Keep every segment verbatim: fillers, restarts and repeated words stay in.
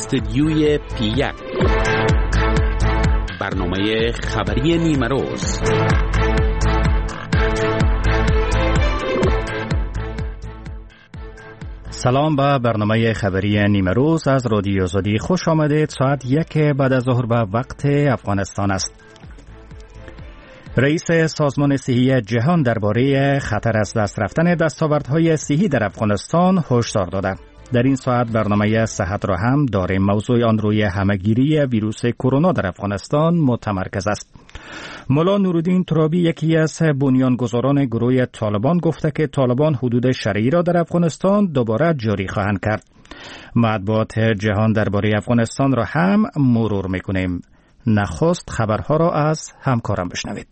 استدیوی پی یک، برنامه خبری نیمه روز. سلام به برنامه خبری نیمه روز از رادیو آزادی خوش آمدید. ساعت یک بعد از ظهر به وقت افغانستان است. رئیس سازمان صحی جهان درباره خطر از دست رفتن دستاوردهای صحی در افغانستان هشدار داده. در این ساعت برنامه صحت را هم داریم. موضوع آن روی همهگیری ویروس کرونا در افغانستان متمرکز است. مولا نورالدین ترابی، یکی از بنیانگذاران گروه طالبان، گفته که طالبان حدود شرعی را در افغانستان دوباره جاری خواهند کرد. مطبوعات جهان درباره افغانستان را هم مرور میکنیم. نخست خبرها را از همکارم بشنوید.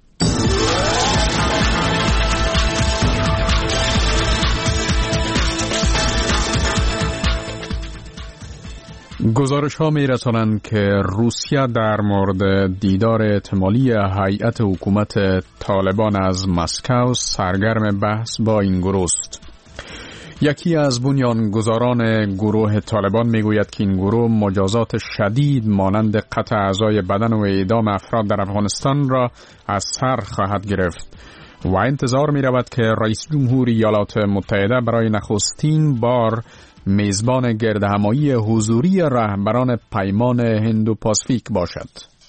گزارش ها می رسانند که روسیه در مورد دیدار احتمالی هیئت حکومت طالبان از مسکو سرگرم بحث با این گروه است. یکی از بنیانگذاران گروه طالبان می گوید که این گروه مجازات شدید مانند قطع اعضای بدن و اعدام افراد در افغانستان را از سر خواهد گرفت و انتظار می رود که رئیس جمهور ایالات متحده برای نخستین بار میزبان گردهمایی حضوری رهبران پیمان هندو پاسفیک باشد.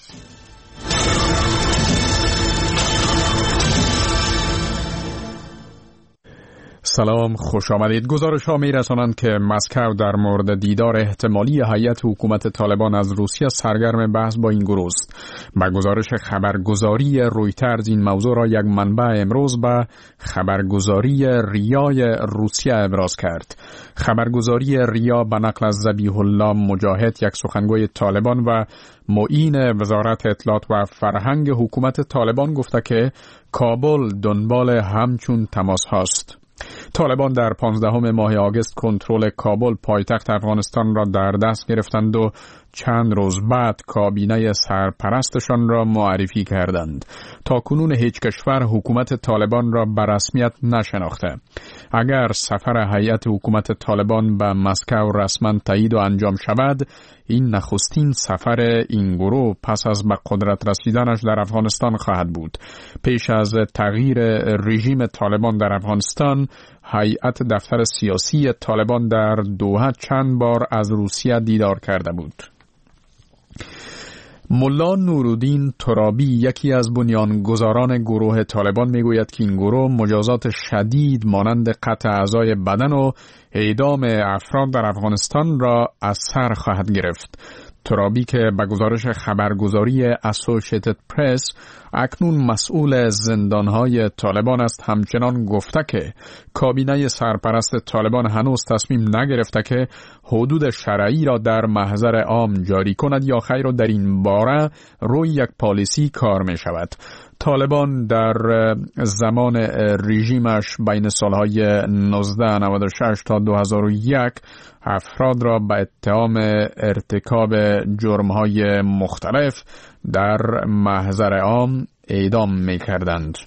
سلام، خوش آمدید. گزارش ها می رسانند که مسکو در مورد دیدار احتمالی هیئت حکومت طالبان از روسیه سرگرم بحث با این گروه است. با گزارش خبرگزاری رویترز این موضوع را یک منبع امروز به خبرگزاری ریای روسیه ابراز کرد. خبرگزاری ریا به نقل از ذبیح الله مجاهد، یک سخنگوی طالبان و معین وزارت اطلاعات و فرهنگ حکومت طالبان، گفته که کابل دنبال همچون تماس هاست. طالبان در پانزدهم ماه آگوست کنترل کابل پایتخت افغانستان را در دست گرفتند و چند روز بعد کابینه سرپرستشان را معرفی کردند. تا کنون هیچ کشور حکومت طالبان را به رسمیت نشناخته. اگر سفر هیئت حکومت طالبان به مسکو رسما تایید و انجام شود، این نخستین سفر این گروه پس از به قدرت رسیدنش در افغانستان خواهد بود. پیش از تغییر رژیم طالبان در افغانستان، هیئت دفتر سیاسی طالبان در دوحه چند بار از روسیه دیدار کرده بود. مولا نورالدین ترابی، یکی از بنیانگذاران گروه طالبان، میگوید که این گروه مجازات شدید مانند قطع اعضای بدن و اعدام افراد در افغانستان را از سر خواهد گرفت. ترابی که به گزارش خبرگزاری اسوسییتد پرس اکنون مسئول زندانهای طالبان است، همچنان گفته که کابینه سرپرست طالبان هنوز تصمیم نگرفته که حدود شرعی را در محضر عام جاری کند یا خیر، و در این باره روی یک پالیسی کار می شود. طالبان در زمان رژیمش بین سالهای نوزده نود و شش تا دو هزار و یک افراد را به اتهام ارتکاب جرمهای مختلف در محضر عام اعدام می کردند.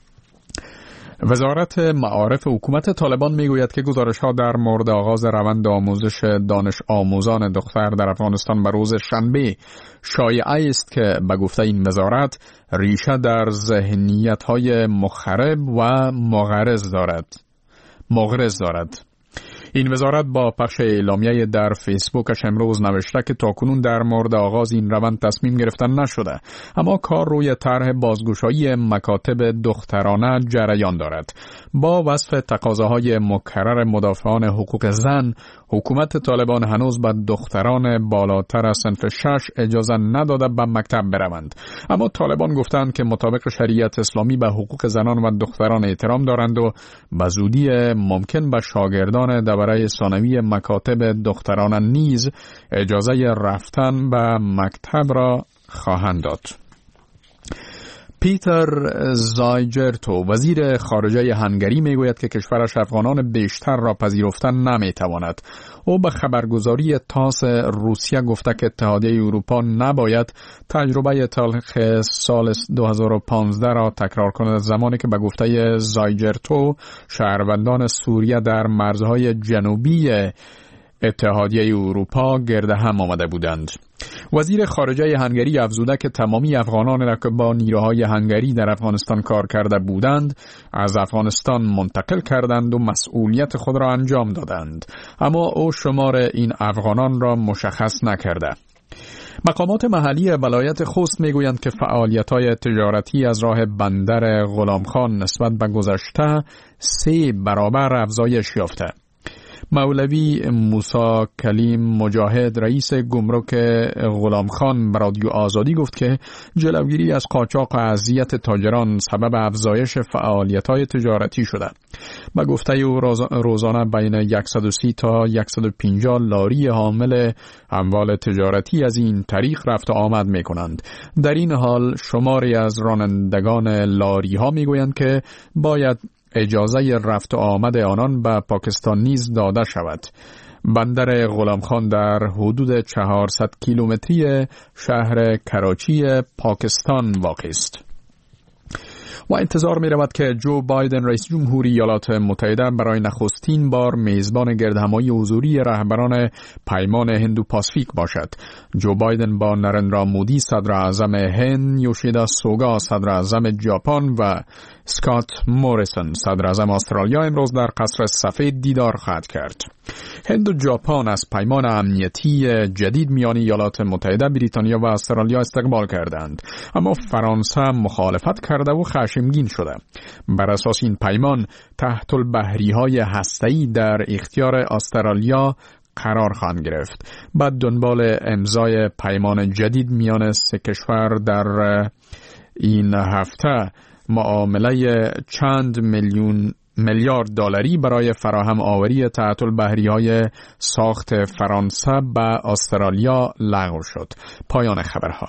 وزارت معارف حکومت طالبان میگوید که گزارش‌ها در مورد آغاز روند آموزش دانش آموزان دختر در افغانستان به روز شنبه شایعه است که به گفته این وزارت ریشه در ذهنیت‌های مخرب و مغرض دارد. مغرض دارد. این وزارت با پخش اعلامیه در فیسبوکش امروز نوشته که تاکنون در مورد آغاز این روند تصمیم گرفتن نشده، اما کار روی طرح بازگشایی مکاتب دخترانه جریان دارد. با وصف تقاضاهای مکرر مدافعان حقوق زن، حکومت طالبان هنوز به دختران بالاتر از صنف شش اجازه نداده به مکتب بروند. اما طالبان گفتند که مطابق شریعت اسلامی به حقوق زنان و دختران احترام دارند و به زودی ممکن به شاگردان برای ثانوی مکاتب دختران نیز اجازه رفتن به مکتب را خواهند داد. پیتر زایجرتو، وزیر خارجه هنگری، میگوید که کشورش افغانان بیشتر را پذیرفتن نمیتواند. او به خبرگزاری تاس روسیه گفته که اتحادیه اروپا نباید تجربه تلخ سال دو هزار و پانزده را تکرار کند، زمانی که به گفته زایجرتو شهروندان سوریه در مرزهای جنوبی اتحادیه اروپا گرد هم آمده بودند. وزیر خارجه هنگری افزوده که تمامی افغانان را که با نیروهای هنگری در افغانستان کار کرده بودند از افغانستان منتقل کردند و مسئولیت خود را انجام دادند، اما او شمار این افغانان را مشخص نکرده. مقامات محلی ولایت خوست میگویند که فعالیت‌های تجارتی از راه بندر غلامخان نسبت به گذشته سه برابر افزایش یافته. مولوی موسی کلیم مجاهد رئیس گمرک غلامخان به رادیو آزادی گفت که جلوگیری از قاچاق و اذیت تاجران سبب افزایش فعالیت‌های تجارتی شده. با گفته او روزانه بین صد و سی تا صد و پنجاه لاری حامل اموال تجارتی از این طریق رفت و آمد می کنند. در این حال شماری از رانندگان لاری ها می گویند که باید اجازه رفت و آمد آنان به پاکستان نیز داده شود. بندر غلامخان در حدود چهارصد کیلومتری شهر کراچی پاکستان واقع است. و انتظار می رود که جو بایدن رئیس جمهوری ایالات متحده برای نخستین بار میزبان گردهمایی حضوری رهبران پیمان هندو پاسفیک باشد. جو بایدن با نرندرا مودی صدر اعظم هند، یوشیدا سوگا صدر اعظم ژاپن و اسکات موریسون صدر اعظم استرالیا امروز در قصر سفید دیدار خواهد کرد. هند و ژاپن از پیمان امنیتی جدید میان ایالات متحده، بریتانیا و استرالیا استقبال کردند، اما فرانسه مخالفت کرده و خشمگین شده. بر اساس این پیمان تحت البحری‌های هسته‌ای در اختیار استرالیا قرار خواهند گرفت. بعد دنبال امضای پیمان جدید میان سه کشور در این هفته معامله چند میلیون میلیارد دلاری برای فراهم آوری تحت البحری‌های ساخت فرانسه به استرالیا لغو شد. پایان خبرها.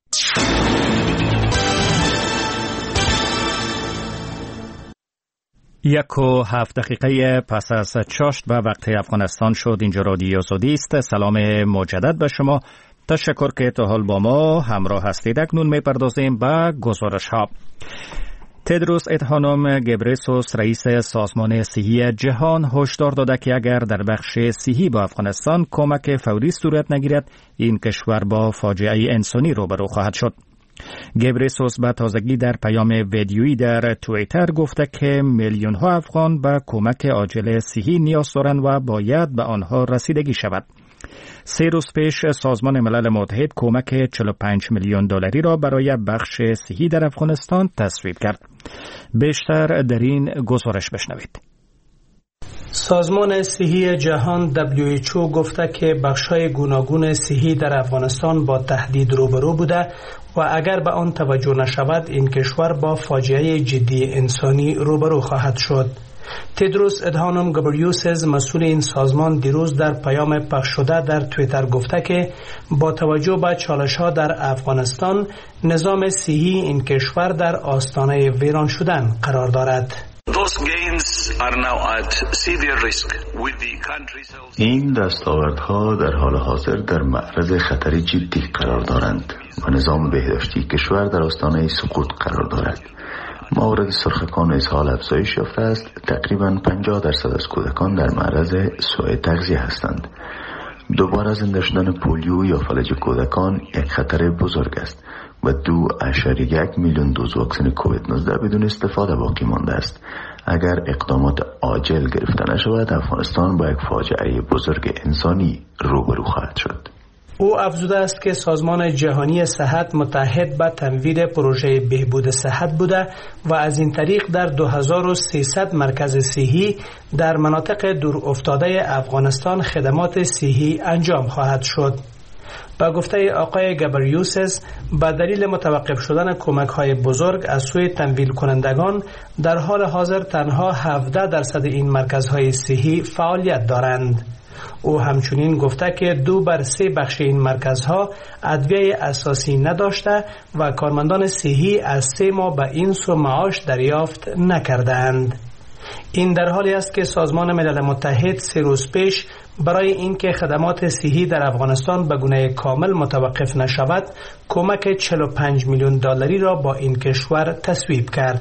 یک و هفت دقیقه پس از چاشت به وقت افغانستان شد. اینجا رادیو آزادی است. سلام مجدد به شما. تشکر که تا حال با ما همراه هستید. اکنون میپردازیم به گزارش ها. تدروس ادهانوم گبریسوس رئیس سازمان صحی جهان هشدار داده که اگر در بخش صحی با افغانستان کمک فوری صورت نگیرد این کشور با فاجعه انسانی روبرو خواهد شد. گبریسوس به تازگی در پیام ویدیویی در توییتر گفته که میلیون ها افغان به کمک عاجل صحی نیاز دارند و باید به آنها رسیدگی شود. سه روز پیش سازمان ملل متحد کمک چهل و پنج میلیون دلاری را برای بخش صحی در افغانستان تصویب کرد. بیشتر در این گزارش بشنوید. سازمان صحی جهان دبلیو اچ او گفته که بخش‌های گوناگون صحی در افغانستان با تهدید روبرو بوده و اگر به آن توجه نشود این کشور با فاجعه جدی انسانی روبرو خواهد شد. تدروس ادهانوم گبریوسز مسئول این سازمان دیروز در پیام پخش شده در توییتر گفته که با توجه به چالش‌ها در افغانستان نظام صحی این کشور در آستانه ویران شدن قرار دارد. این دستاوردها در حال حاضر در معرض خطر جدی قرار دارند و نظام بهداشتی کشور در آستانه سقوط قرار دارد. مورد سرخکان اسهال افزایش یافته است. تقریباً پنجاه درصد از کودکان در معرض سوء تغذیه هستند. دوباره زنده شدن پولیو یا فلج کودکان یک خطر بزرگ است و دو اشاری یک میلیون دوز واکسن کووید نوزده بدون استفاده باقی مانده است. اگر اقدامات عاجل گرفته نشود افغانستان با یک فاجعه بزرگ انسانی روبرو خواهد شد. او افزوده است که سازمان جهانی صحت متحد به تمویل پروژه بهبود صحت بوده و از این طریق در دو هزار و سیصد مرکز صحی در مناطق دور افتاده افغانستان خدمات صحی انجام خواهد شد. با گفته آقای گبریوسز به دلیل متوقف شدن کمک‌های بزرگ از سوی تمویل کنندگان در حال حاضر تنها هفده درصد این مرکزهای صحی فعالیت دارند. او همچنین گفته که دو بر سه بخش این مرکزها ادویه اساسی نداشته و کارمندان صحی از سه ماه به این سو معاش دریافت نکردند. این در حالی است که سازمان ملل متحد سه روز پیش برای اینکه خدمات صحی در افغانستان به گونه کامل متوقف نشود کمک چهل و پنج میلیون دلاری را با این کشور تصویب کرد.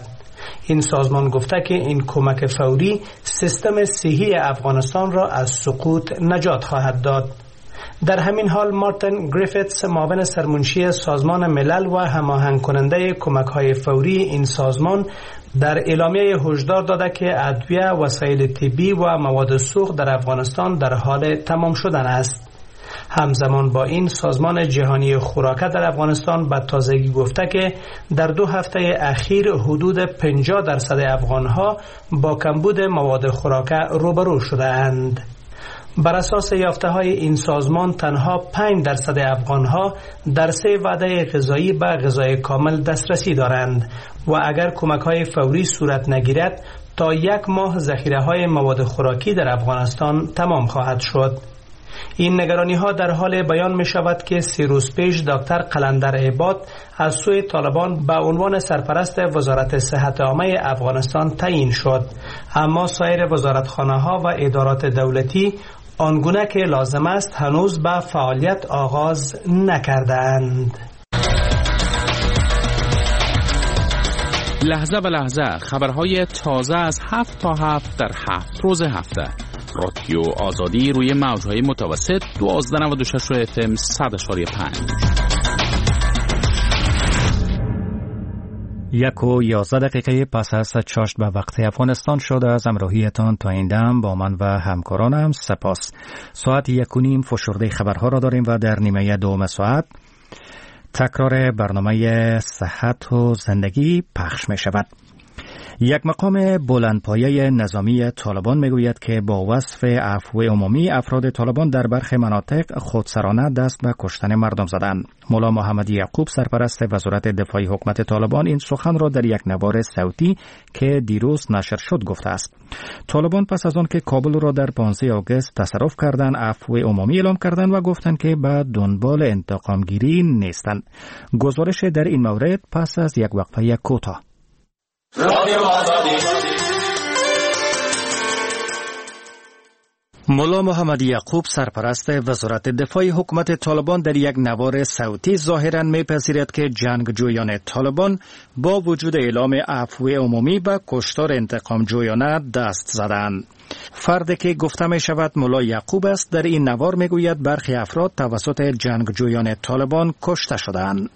این سازمان گفته که این کمک فوری سیستم صحی افغانستان را از سقوط نجات خواهد داد. در همین حال مارتین گریفیتس، معاون سرمنشی سازمان ملل و هماهنگ کننده کمک‌های فوری این سازمان، در اعلامیه هشدار داده که ادویه، وسایل طبی و مواد سوخت در افغانستان در حال تمام شدن است. همزمان با این، سازمان جهانی خوراک در افغانستان به تازگی گفته که در دو هفته اخیر حدود پنجاه درصد افغانها با کمبود مواد خوراک روبرو شده اند. بر اساس یافته های این سازمان، تنها پنج درصد افغانها در سه وعده غذایی به غذای کامل دسترسی دارند و اگر کمک های فوری صورت نگیرد تا یک ماه ذخیره های مواد خوراکی در افغانستان تمام خواهد شد. این نگرانی ها در حال بیان می شود که سی روز پیش دکتر قلندر عباد از سوی طالبان به عنوان سرپرست وزارت صحت عامه افغانستان تعیین شد، اما سایر وزارتخانه ها و ادارات دولتی آنگونه که لازم است هنوز به فعالیت آغاز نکردند. لحظه به لحظه خبرهای تازه از هفت تا هفت در هفت روز هفته. رادیو آزادی روی موجهای متوسط دوازده نود و شش اف ام صد اشاری پنج. یک و یازده دقیقه پس از چاشت به وقت افغانستان شده. از همراهیتان تا این دم با من و همکارانم سپاس. ساعت یک و نیم فشرده خبرها را داریم و در نیمه دوم ساعت تکرار برنامه صحت و زندگی پخش می شود. یک مقام بلندپایه نظامی طالبان میگوید که با وصف عفو عمومی افراد طالبان در برخی مناطق خودسرانه دست به کشتن مردم زدند. مولا محمد یعقوب، سرپرست وزارت دفاعی حکومت طالبان، این سخن را در یک نوار صوتی که دیروز نشر شد گفته است. طالبان پس از آن که کابل را در پانزده آگوست تصرف کردند، عفو عمومی اعلام کردند و گفتند که به دنبال انتقام گیری نیستند. گزارش در این مورد پس از یک وقفه کوتاه. مولا محمد یعقوب، سرپرست وزارت دفاعی حکومت طالبان، در یک نوار صوتی ظاهراً می‌پذیرد که جنگجویان طالبان با وجود اعلام عفو عمومی به کشتار انتقام جویانه دست زدند. فردی که گفته می شود مولا یعقوب است، در این نوار میگوید برخی افراد توسط جنگجویان طالبان کشته شدند.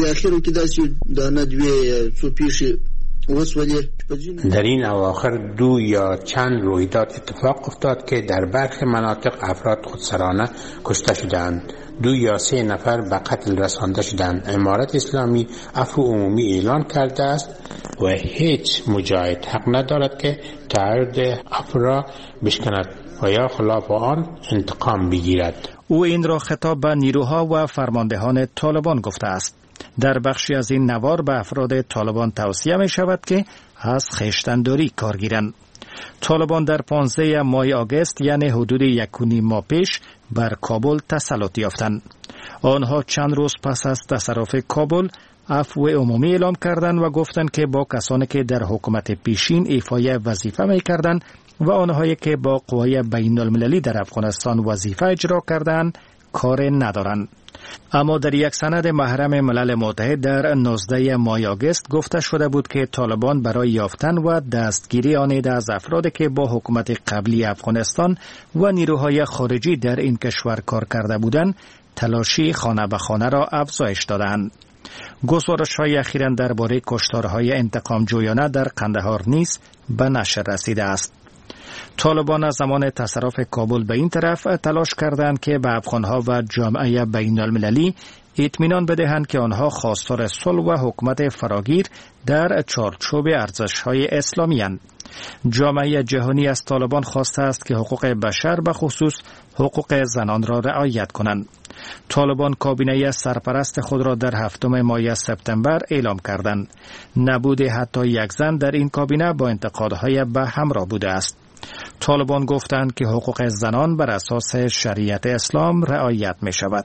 در این اواخر دو یا چند رویداد اتفاق افتاد که در برخی مناطق افراد خودسرانه کشته شدند. دو یا سه نفر به قتل رسانده شدند. امارت اسلامی عفو عمومی اعلان کرده است و هیچ مجاهد حق ندارد که تعرض عفو را بشکند و یا خلاف آن انتقام بگیرد. او این را خطاب به نیروها و فرماندهان طالبان گفته است. در بخشی از این نوار به افراد طالبان توصیه می شود که از خویشتن‌داری کار گیرند. طالبان در پانزده ماه آگوست، یعنی حدود یک و نیم ماه پیش، بر کابل تسلط یافتند. آنها چند روز پس از تصرف کابل عفو عمومی اعلام کردند و گفتند که با کسانی که در حکومت پیشین ایفای وظیفه می کردند و آنهایی که با قوای بین المللی در افغانستان وظیفه اجرا کردند کار ندارند. اما در یک سند محرم ملل متحد در نوزده ماه آگوست گفته شده بود که طالبان برای یافتن و دستگیری آن از افرادی که با حکومت قبلی افغانستان و نیروهای خارجی در این کشور کار کرده بودند، تلاشی خانه به خانه را افزایش دادند. گزارش‌های اخیراً درباره کشتارهای انتقام جویانه در قندهار نیز به نشر رسیده است. طالبان از زمان تصرف کابل به این طرف تلاش کردند که به افغانها و جامعه بین المللی اطمینان بدهند که آنها خواستار صلح و حکومت فراگیر در چارچوب ارزش‌های اسلامی اند. جامعه جهانی از طالبان خواسته است که حقوق بشر به خصوص حقوق زنان را رعایت کنند. طالبان کابینه سرپرست خود را در هفتم ماه سپتامبر اعلام کردند. نبود حتی یک زن در این کابینه با انتقادهای به همراه بوده است. طالبان گفتند که حقوق زنان بر اساس شریعت اسلام رعایت می شود.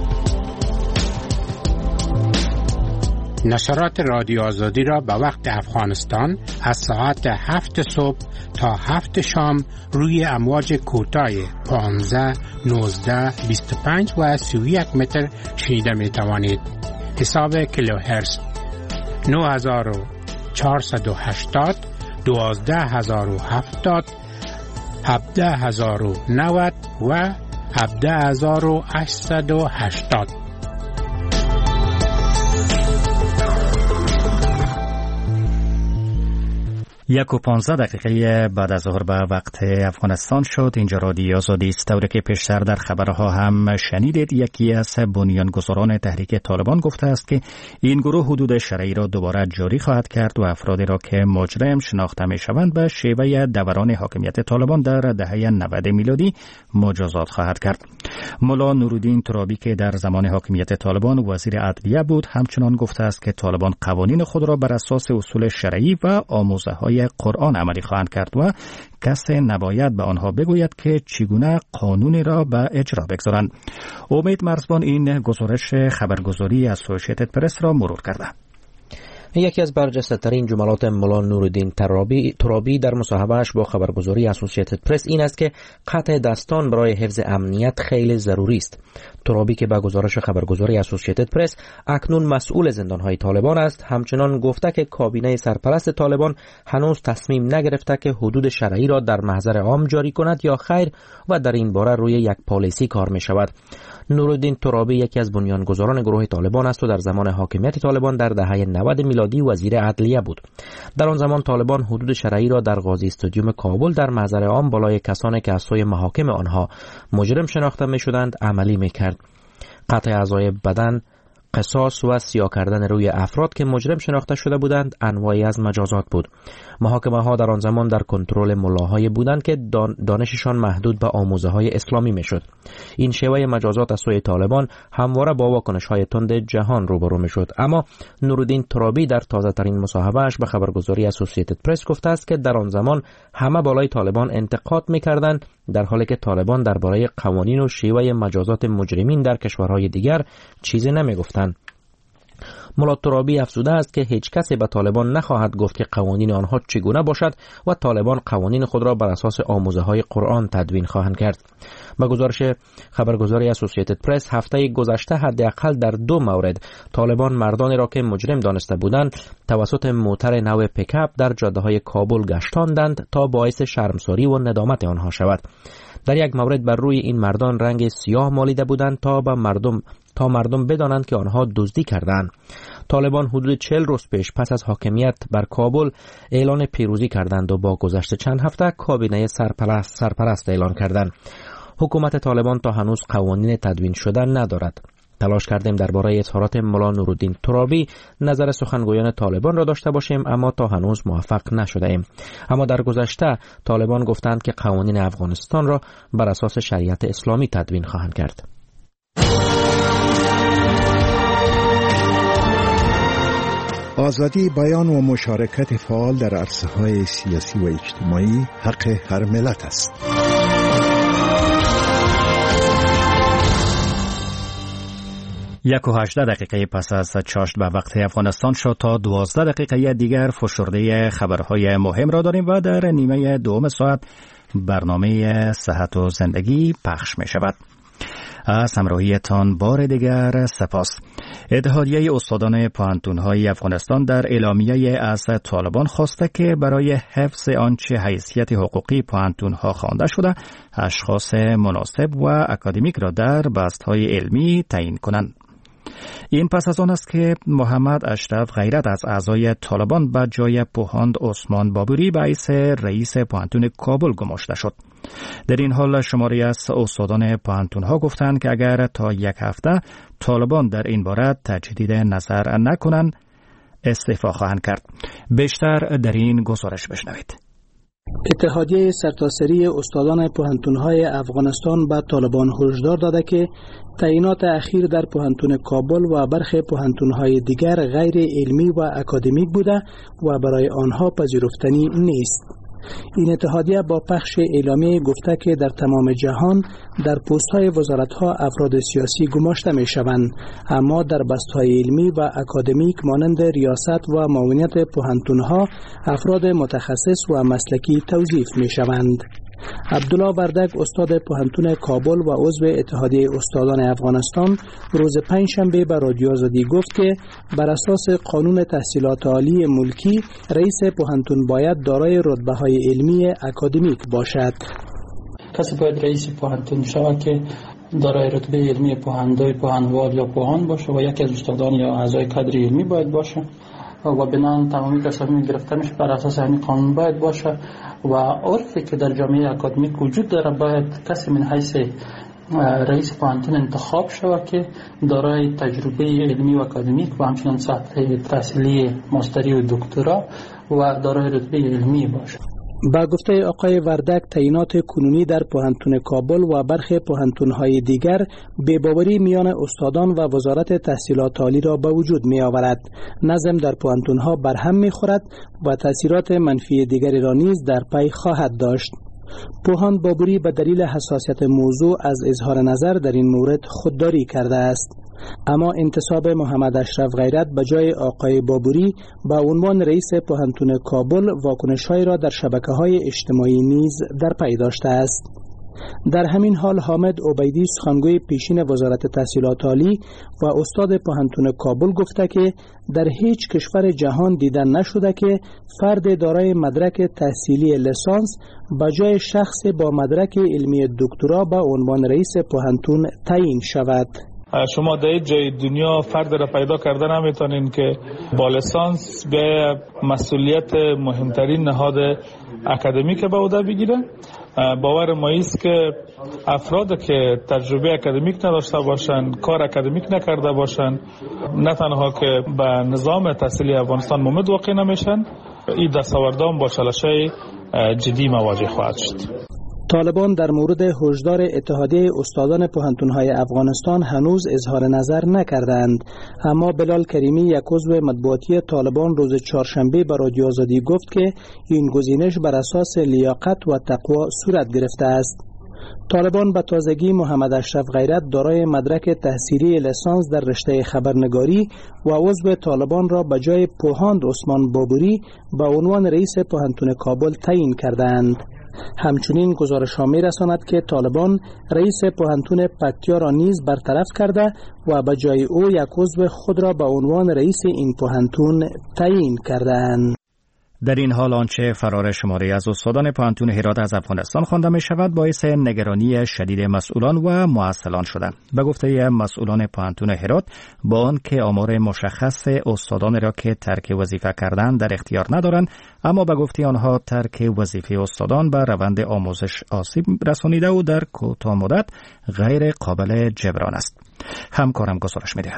نشرات رادیو آزادی را به وقت افغانستان از ساعت هفت صبح تا هفت شام روی امواج کوتاه پانزده، نوزده، بیست و پنج و سی و یک متر شنیده می توانید. حساب کیلوهرتز نه هزار و چهارصد و هشتاد دوازده هزار و هفتاد هفده هزار و نود و هفده هزار و هشتصد و هشتاد. یک و پانزده دقیقه بعد از ظهر به وقت افغانستان شد. اینجا رادیو آزادی است. طوری که پیشتر در خبرها هم شنیدید، یکی از بنیانگذاران تحریک طالبان گفته است که این گروه حدود شرعی را دوباره جاری خواهد کرد و افرادی را که مجرم شناخته می شوند به شیوه دوران حاکمیت طالبان در دهه نود میلادی مجازات خواهد کرد. ملا نورالدین ترابی که در زمان حاکمیت طالبان وزیر عدلیه بود، همچنان گفته است که طالبان قوانین خود را بر اساس اصول شرعی و آموزه‌های قرآن عملی خواهند کرد و کسی نباید به آنها بگوید که چگونه قانونی را به اجرا بگذارند. امید مرزبان این گزارش خبرگزاری اسوسییتد پرس را مرور کرده. یکی از برجسته‌ترین جملات ملا نورالدین ترابی ترابی در مصاحبه‌اش با خبرگزاری اسوسییتد پرس این است که قطع دستان برای حفظ امنیت خیلی ضروری است. ترابی که با گزارش خبرگزاری اسوسییتد پرس اکنون مسئول زندان‌های طالبان است، همچنان گفته که کابینه سرپرست طالبان هنوز تصمیم نگرفته که حدود شرعی را در محضر عام جاری کند یا خیر و در این باره روی یک پالیسی کار می‌شود. نورالدین ترابی یکی از بنیانگذاران گروه طالبان است و در زمان حاکمیت طالبان در دهه نود میلادی وزیر عدلیه بود. در آن زمان طالبان حدود شرعی را در قاضی استادیوم کابل در محضر عام بالای کسانی که از سوی محاکم آنها مجرم شناخته می‌شدند عملی می‌کرد. قطع اعضای بدن، قصاص و سیاه کردن روی افراد که مجرم شناخته شده بودند انواعی از مجازات بود. محاکمه ها در آن زمان در کنترل ملاهای بودند که دانششان محدود به آموزه‌های اسلامی میشد. این شیوه مجازات از سوی طالبان همواره با واکنش‌های تند جهان روبرو میشد. اما نورالدین ترابی در تازه‌ترین مصاحبه‌اش به خبرگزاری اسوسییتد پرس گفته است که در آن زمان همه بالای طالبان انتقاد می‌کردند، در حالی که طالبان درباره قوانین و شیوه مجازات مجرمین در کشورهای دیگر چیزی نمی‌گفتند. ملا ترابی افزوده است که هیچ کسی به طالبان نخواهد گفت که قوانین آنها چگونه باشد و طالبان قوانین خود را بر اساس آموزه‌های قرآن تدوین خواهند کرد. با گزارش خبرگزاری اسوسییتد پرس هفته گذشته حداقل در دو مورد طالبان مردانی را که مجرم دانسته بودند توسط موتر نو پیکاپ در جاده‌های کابل گشتاندند تا باعث شرمساری و ندامت آنها شود. در یک مورد بر روی این مردان رنگ سیاه مالیده بودند تا به مردم تا مردم بدانند که آنها دزدی کردند. طالبان حدود چهل روز پیش پس از حاکمیت بر کابل اعلان پیروزی کردند و با گذشت چند هفته کابینه سرپرست سرپرست اعلان کردند. حکومت طالبان تا هنوز قوانین تدوین شده ندارد. تلاش کردیم درباره اظهارات ملا نورالدین ترابی نظر سخنگویان طالبان را داشته باشیم، اما تا هنوز موفق نشده ایم. اما در گذشته طالبان گفتند که قوانین افغانستان را بر اساس شریعت اسلامی تدوین خواهند کرد. آزادی بیان و مشارکت فعال در عرصه‌های سیاسی و اجتماعی حق هر ملت است. یک و هجده دقیقه پس از چاشت به وقت افغانستان شد. تا دوازده دقیقه دیگر فشرده خبرهای مهم را داریم و در نیمه دوم ساعت برنامه صحت و زندگی پخش می شود. از همراهیتان بار دیگر سپاس. اتحادیه استادان پوهنتون‌های افغانستان در اعلامیه از طالبان خواسته که برای حفظ آنچه حیثیت حقوقی پوهنتون‌ها خوانده شده اشخاص مناسب و اکادمیک را در بست‌های علمی تعیین کنند. این پس از آن است که محمد اشرف غیرت از اعضای طالبان به جای پوهاند عثمان بابوری به حیث رئیس پوهنتون کابل گماشته شد. در این حال شماری از استادان پوهنتون‌ها گفتند که اگر تا یک هفته طالبان در این باره تجدید نظر نکنند استعفا خواهند کرد. بیشتر در این گزارش بشنوید. اتحادیه سرتاسری استادان پوهنتون‌های افغانستان به طالبان هشدار داده که تعیینات اخیر در پوهنتون کابل و برخی پوهنتون‌های دیگر غیر علمی و اکادمیک بوده و برای آنها پذیرفتنی نیست. این اتحادیه با پخش اعلامیه گفته که در تمام جهان در پست‌های وزارت‌ها افراد سیاسی گماشته می‌شوند، اما در بست‌های علمی و اکادمیک مانند ریاست و معاونیت پوهنتون‌ها افراد متخصص و مسلکی توظیف می‌شوند. عبدالله وردک استاد پوهنتون کابل و عضو اتحادیه استادان افغانستان روز پنجشنبه به رادیو آزادی گفت که بر اساس قانون تحصیلات عالی ملکی رئیس پوهنتون باید دارای رتبه‌های علمی اکادمیک باشد. کسی باید رئیس پوهنتون شود که دارای رتبه علمی پوهندای پوهنوار یا پوهان باشه و یکی از استادان یا اعضای کادر علمی باید باشه و بنان تمامی تصامیم گرفته میشه بر اساس همین قانون باید باشه و عرفی که در جامعه اکادمیک وجود داره باید کسی من حیث رئیس پوهنتون انتخاب شود که دارای تجربه علمی و اکادمیک و همچنین سطح تحصیلی ماستری و دکترا و دارای رتبه علمی باشه. با گفته آقای وردک تعیینات کنونی در پوهنتون کابل و برخی پوهنتون‌های دیگر بی‌باوری میان استادان و وزارت تحصیلات عالی را به وجود می آورد. نظم در پوهنتون‌ها برهم می‌خورد و تاثیرات منفی دیگری را نیز در پی خواهد داشت. پوهان بابوری به دلیل حساسیت موضوع از اظهار نظر در این مورد خودداری کرده است. اما انتصاب محمد اشرف غیرت به جای آقای بابوری به عنوان رئیس پوهنتون کابل واکنش‌های را در شبکه‌های اجتماعی نیز در پی داشته است. در همین حال حامد عبیدی سخنگوی پیشین وزارت تحصیلات عالی و استاد پوهنتون کابل گفته که در هیچ کشور جهان دیده نشده که فرد دارای مدرک تحصیلی لیسانس به جای شخص با مدرک علمی دکترا به عنوان رئیس پوهنتون تعیین شود. شما در جای دنیا فرد را پیدا کرده نمیتونین که با لیسانس به مسئولیت مهمترین نهاد اکادمیک به عهده بگیره. باور ما است که افراد که تجربه اکادمیک نداشته باشند، کار اکادمیک نکرده باشند، نه تنها که به نظام تحصیلی افغانستان ممد واقع نمیشن، این دستاوردان با چالش‌های جدی مواجه خواهد شد. طالبان در مورد هشدار اتحادیه استادان پوهنتون‌های افغانستان هنوز اظهار نظر نکردند، اما بلال کریمی یک عضو مطبوعاتی طالبان روز چهارشنبه به رادیو آزادی گفت که این گزینش بر اساس لیاقت و تقوا صورت گرفته است. طالبان به تازگی محمد اشرف غیرت دارای مدرک تحصیلی لیسانس در رشته خبرنگاری و عضو طالبان را به جای پوهاند عثمان بابوری به عنوان رئیس پوهنتون کابل تعیین کردند. همچنین گزارش ها می رساند که طالبان رئیس پوهنتون پکتیا را نیز برطرف کرده و به جای او یک عضو خود را به عنوان رئیس این پوهنتون تعیین کردند. در این حال آنچه فرار شماری از استادان پوهنتون هرات از افغانستان خوانده می شود باعث نگرانی شدید مسئولان و مؤثلان شده. به گفته مسئولان پوهنتون هرات با آنکه آمار مشخص استادان را که ترک وظیفه کردند در اختیار ندارند، اما به گفته آنها ترک وظیفه استادان به روند آموزش آسیب رسانیده و در کوتاه مدت غیر قابل جبران است. همکارم گزارش می دهد.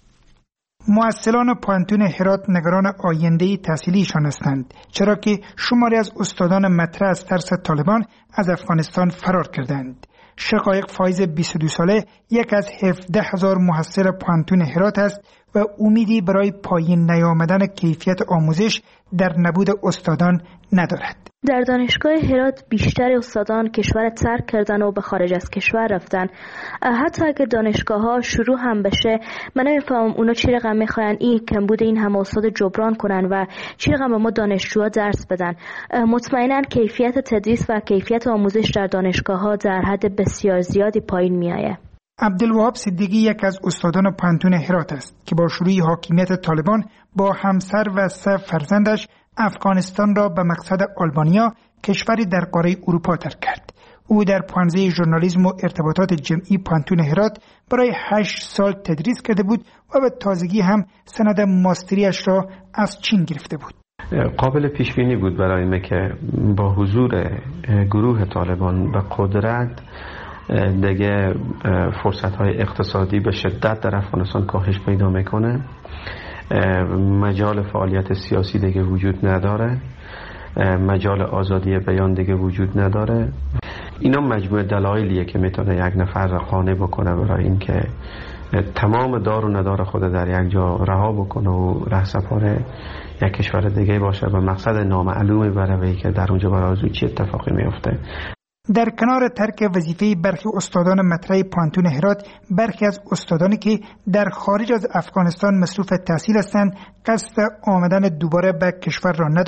مؤثلان پوهنتون هرات نگران آینده تحصیلیشان هستند، چرا که شماری از استادان مطرح از ترس طالبان از افغانستان فرار کردند. شقایق فایز بیست و دو ساله یک از هفده هزار محصل پوهنتون هرات است و امیدی برای پایین نیامدن کیفیت آموزش در نبود استادان ندارد. در دانشگاه هرات بیشتر استادان کشور ترک کردن و به خارج از کشور رفتن. حتی اگر دانشگاه ها شروع هم بشه، من نمیفهمم اونا چی رقم میخواین این کمبود این همه استاد جبران کنن و چی رقم به ما دانشجوها درس بدن. مطمئنا کیفیت تدریس و کیفیت آموزش در دانشگاه ها در حد بسیار زیادی پایین میآید. عبدالوهاب صدیقی یک از استادان پوهنتون هرات است که با شروع حاکمیت طالبان با همسر و سه فرزندش افغانستان را به مقصد آلبانیا، کشوری در قاره اروپا ترک کرد. او در پانزه ژورنالیسم و ارتباطات جمعی پوهنتون هرات برای هشت سال تدریس کرده بود و به تازگی هم سند ماستریش را از چین گرفته بود. قابل پیش بینی بود برای ما که با حضور گروه طالبان به قدرت دیگه فرصت‌های اقتصادی به شدت در افغانستان کاهش پیدا میکنه، مجال فعالیت سیاسی دیگه وجود نداره، مجال آزادی بیان دیگه وجود نداره. اینا مجموعه دلایلیه که میتونه یک نفر را قانع بکنه برای اینکه تمام دار و ندار خود در یک جا رها بکنه و رهسپار یک کشور دیگه باشه و مقصد نامعلومی برای که در اونجا برای چی اتفاقی میفته. در کنار ترک وظیفه برخی استادان مطرح پوهنتون هرات، برخی از استادانی که در خارج از افغانستان مصروف تحصیل هستند قصد آمدن دوباره به کشور را ندارند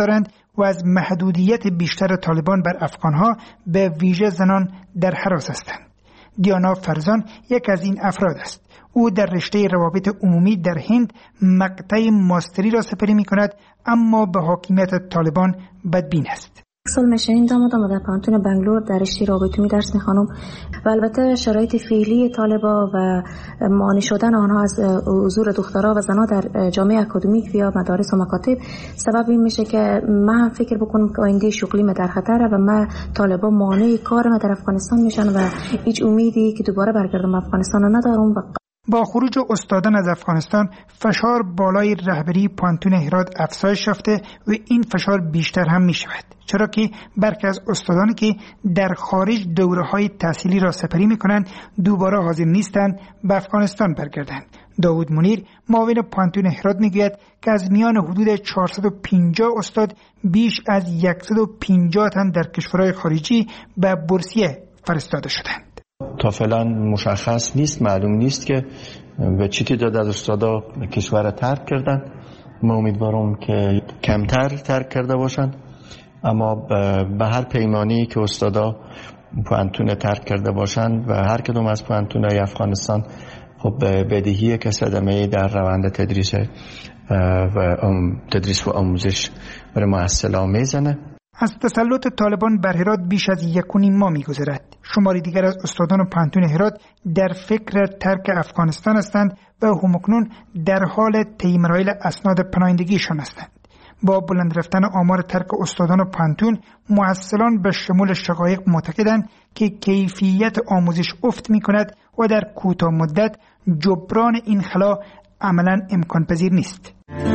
و از محدودیت بیشتر طالبان بر افغانها به ویژه زنان در هراس هستند. دیانا فرزان یک از این افراد است. او در رشته روابط عمومی در هند مقطع ماستری را سپری می کند، اما به حاکمیت طالبان بدبین است. سال میشه این دام آمده پانتون بنگلور در رشته رابطه عمومی درس میخوانم و البته شرایط فعلی طالبا و مانع شدن آنها از حضور دخترها و زنها در جامعه اکادمیک یا مدارس و مکاتب سبب این میشه که من فکر بکنم که آینده شغلیم در خطره و من طالبا مانع کار من در افغانستان میشن و هیچ امیدی که دوباره برگردم افغانستان ندارم. با خروج استادان از افغانستان فشار بالای رهبری پانتون هرات افزایش یافته و این فشار بیشتر هم می شود، چرا که برخی از استادانی که در خارج دوره‌های تحصیلی را سپری می کنند دوباره حاضر نیستند به افغانستان برگردند. داوود منیر معاون پانتون هرات می گوید که از میان حدود چهارصد و پنجاه استاد بیش از صد و پنجاه تن در کشورهای خارجی به بورسیه فرستاده شدند. تا فعلا مشخص نیست، معلوم نیست که به چه تعداد از استادا کشور را ترک کردن. ما امیدوارم که کمتر ترک کرده باشند، اما به هر پیمانی که استادا پانتون ترک کرده باشند و هر کدوم از پانتون‌های افغانستان خب بدیهیه که صدمه در روند تدریس و تدریس و آموزش برای محصلان میزنه. از تسلط طالبان بر هرات بیش از یک و نیم ماه می‌گذرد. شماری دیگر از استادان پانتون هرات در فکر ترک افغانستان هستند و همکنون در حال طی مراحل اسناد پناهندگیشان هستند. با بلند رفتن آمار ترک استادان پانتون، محصلان به شمول شقایق معتقدند که کیفیت آموزش افت می‌کند و در کوتاه مدت جبران این خلا عملاً امکان پذیر نیست.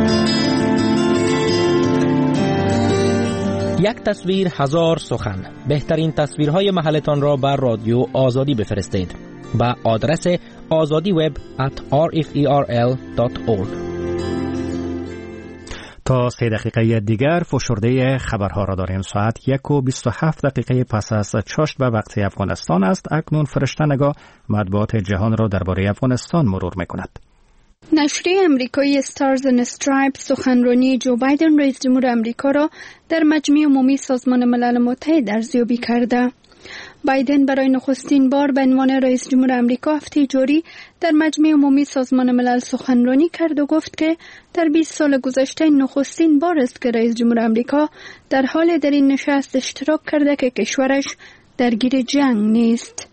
یک تصویر هزار سخن. بهترین تصویرهای محلتان را بر رادیو آزادی بفرستید با آدرس آزادی وب ات آر اف ای آر ال دات اورگ. تا سه دقیقه دیگر فشرده خبرها را داریم. ساعت یک و بیست و هفت دقیقه پس از چاشت به وقت افغانستان است. اکنون فرشته نگاه مطبوعات جهان را درباره افغانستان مرور می‌کند. نشریه امریکایی استارز اند استرایپس سخنرانی جو بایدن رئیس جمهور امریکا را در مجمع عمومی سازمان ملل متحد ارزیابی کرده. بایدن برای نخستین بار به عنوان رئیس جمهور امریکا هفته جاری در مجمع عمومی سازمان ملل سخنرانی کرد و گفت که در بیست سال گذشته نخستین بار است که رئیس جمهور امریکا در حال در این نشست اشتراک کرده که کشورش درگیر جنگ نیست.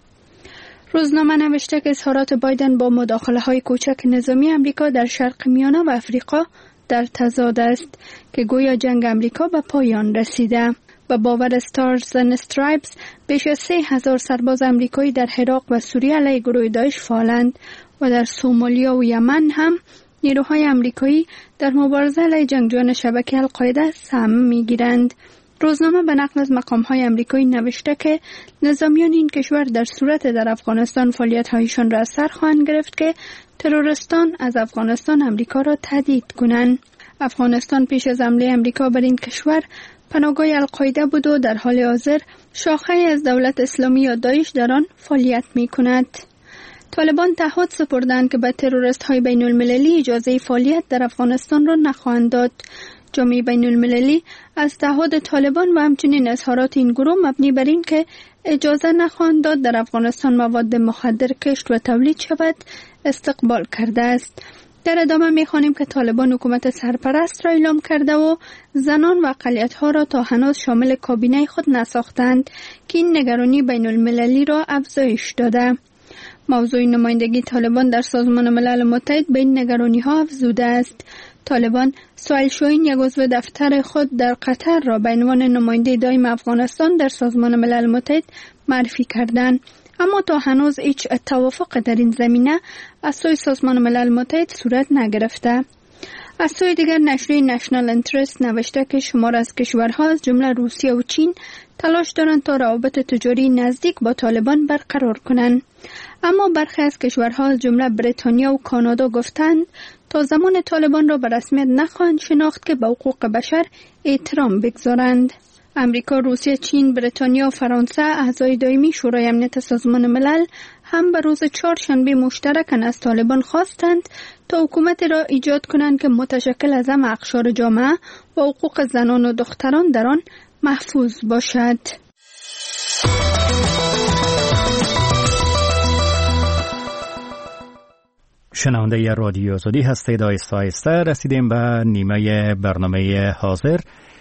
روزنامه نوشته که اظهارات بایدن با مداخله‌های کوچک نظامی امریکا در شرق میانه و افریقا در تضاد است که گویا جنگ امریکا به پایان رسیده. و باور استارز اند استرایپس بیش از سه هزار سرباز امریکایی در عراق و سوریه علیه گروه داعش فعالند و در سومالیا و یمن هم نیروهای امریکایی در مبارزه علیه جنگجویان شبکه القاعده سهم می‌گیرند. روزنامه به نقل از مقام‌های امریکایی نوشته که نظامیان این کشور در صورت در افغانستان فعالیت‌هایشان را از سر خواهند گرفت که تروریستان از افغانستان امریکا را تهدید کنند. افغانستان پیش از حمله امریکا بر این کشور پناهگاه القاعده بود و در حال حاضر شاخه از دولت اسلامی یا داعش در آن فعالیت می‌کند. طالبان تعهد سپردند که به تروریست‌های بین‌المللی اجازه فعالیت در افغانستان را نخواهند داد. جامعه بین المللی از تعهد طالبان و همچنین اظهارات این گروه مبنی بر این که اجازه نخواهند داد در افغانستان مواد مخدر کشت و تولید شود استقبال کرده است. در ادامه می‌خوانیم که طالبان حکومت سرپرست را اعلام کرده و زنان و اقلیت‌ها را تا هنوز شامل کابینه خود نساختند که این نگرانی بین المللی را افزایش داده. موضوع نمایندگی طالبان در سازمان ملل متحد به این نگرانی‌ها افزوده است. طالبان سوال شوین یک عضو دفتر خود در قطر را به عنوان نماینده دائم افغانستان در سازمان ملل متحد معرفی کردند، اما تا هنوز هیچ توافق در این زمینه از سوی سازمان ملل متحد صورت نگرفته. از سوی دیگر نشریه نشنال انترست نوشته که شمار از کشورها از جمله روسیه و چین تلاش دارند تا روابط تجاری نزدیک با طالبان برقرار کنند، اما برخی از کشورها از جمله بریتانیا و کانادا گفتند تا زمان طالبان را به رسمیت نخواهند شناخت که به حقوق بشر احترام بگذارند. امریکا، روسیه، چین، بریتانیا و فرانسه اعضای دائمی شورای امنیت سازمان ملل هم به روز چهارشنبه مشترکاً از طالبان خواستند تا حکومت را ایجاد کنند که متشکل از هم اقشار جامعه و حقوق زنان و دختران در آن محفوظ باشد. شنونده رادیو آزادی هستید. آیسته آیسته رسیدیم به نیمه برنامه حاضر.